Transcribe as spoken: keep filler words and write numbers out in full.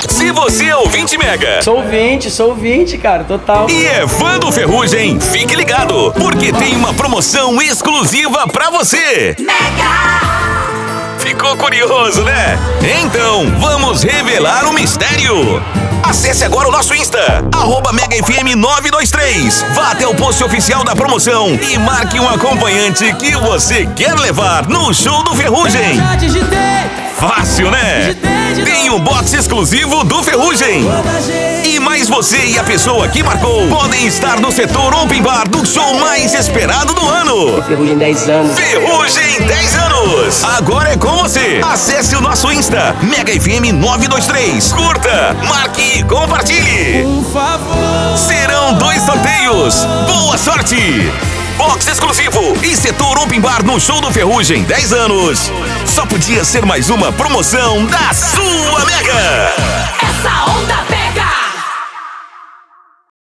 Se você é ouvinte Mega. Sou ouvinte, sou ouvinte, cara, total. E é fã do Ferrugem, fique ligado, porque tem uma promoção exclusiva pra você. Mega! Ficou curioso, né? Então, vamos revelar o mistério. Acesse agora o nosso Insta, arroba Mega F M nove dois três. Vá até o post oficial da promoção e marque um acompanhante que você quer levar no show do Ferrugem. Fácil, né? Tem um box exclusivo do Ferrugem. E mais você e a pessoa que marcou podem estar no setor Open Bar do show mais esperado do ano. Ferrugem dez anos. Ferrugem dez anos. Agora é com você. Acesse o nosso Insta, Mega F M nove dois três. Curta, marque e compartilhe. Por favor. Serão dois sorteios. Boa sorte. Box exclusivo e setor Open Bar no show do Ferrugem dez anos. Só podia ser mais uma promoção da sua Mega.